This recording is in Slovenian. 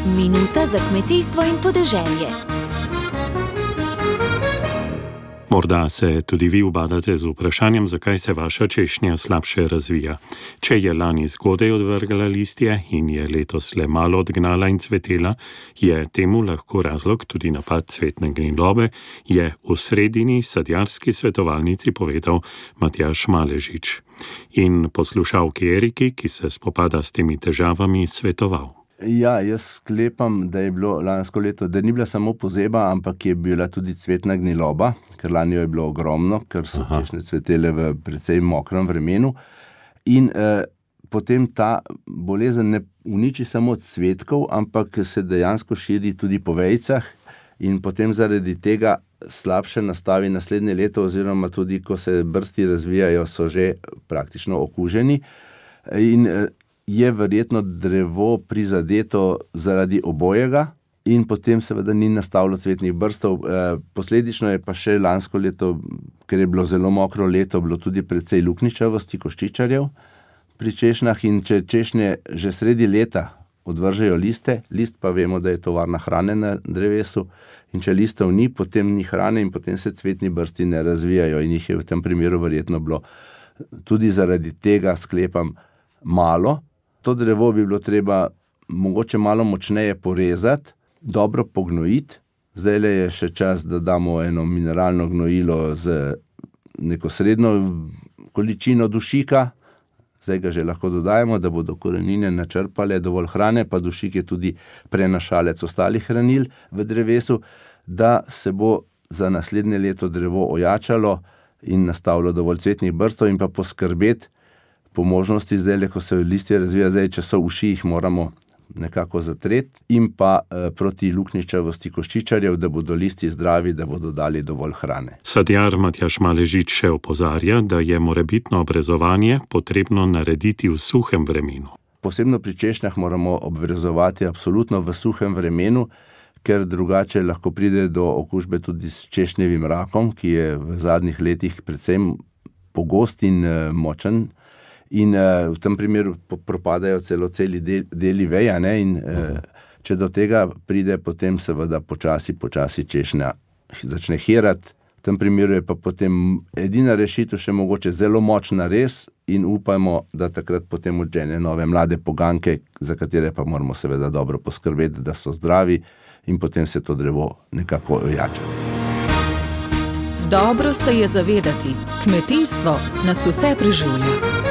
Minuta za kmetijstvo in podeželje. Morda se tudi vi ubadate z vprašanjem, zakaj se vaša češnja slabše razvija. Če je lani zgodaj odvrgala listje in je letos le malo odgnala in cvetela, je temu lahko razlog tudi napad cvetne gnilobe, je v sredini sadjarski svetovalnici povedal Matjaž Maležič. In poslušalki Eriki, ki se spopada s temi težavami, svetoval. Ja, jaz sklepam, da je bilo lansko leto, da ni bila samo pozeba, ampak je bila tudi cvetna gniloba, ker lani je bilo ogromno, ker so češnje cvetele v precej mokrem vremenu. In potem ta bolezen ne uniči samo cvetkov, ampak se dejansko širi tudi po vejicah in potem zaradi tega slabše nastavi naslednje leto, oziroma tudi, ko se brsti razvijajo, so že praktično okuženi. In je verjetno drevo prizadeto zaradi obojega in potem seveda ni nastavilo cvetnih brstov. Posledično je pa še lansko leto, ker je bilo zelo mokro leto, bilo tudi precej luknjičavosti koščičarjev pri češnjah, in če češnje že sredi leta odvržejo liste, list pa vemo, da je tovarna hrane na drevesu, in če listov ni, potem ni hrane in potem se cvetni brsti ne razvijajo, in jih je v tem primeru verjetno bilo tudi zaradi tega, sklepam, malo. To drevo bi bilo treba mogoče malo močneje porezati, dobro pognojiti. Zdajle je še čas, da damo eno mineralno gnojilo z neko srednjo količino dušika. Zdaj ga že lahko dodajemo, da bodo korenine načrpale dovolj hrane, pa dušik je tudi prenašalec ostalih hranil v drevesu, da se bo za naslednje leto drevo ojačalo in nastavilo dovolj cvetnih brstov, in pa poskrbeti po možnosti zdaj, ko se listje razvija, zdaj, če so uši, jih moramo nekako zatreti, in pa proti luknjičavosti koščičarjev, da bodo listi zdravi, da bodo dali dovolj hrane. Sadjar Matjaž Maležič še opozarja, da je morebitno obrezovanje potrebno narediti v suhem vremenu. Posebno pri češnjah moramo obrezovati absolutno v suhem vremenu, ker drugače lahko pride do okužbe tudi s češnjevim rakom, ki je v zadnjih letih predvsem pogost in močen. In v tem primeru propadajo celi deli veja, ne? In če do tega pride, potem seveda počasi češnja začne hirati. V tem primeru je pa potem edina rešitev še mogoče zelo močna rez, in upajmo, da takrat potem odžene nove mlade poganke, za katere pa moramo seveda dobro poskrbeti, da so zdravi, in potem se to drevo nekako ojača. Dobro se je zavedati, kmetijstvo nas vse preživlja.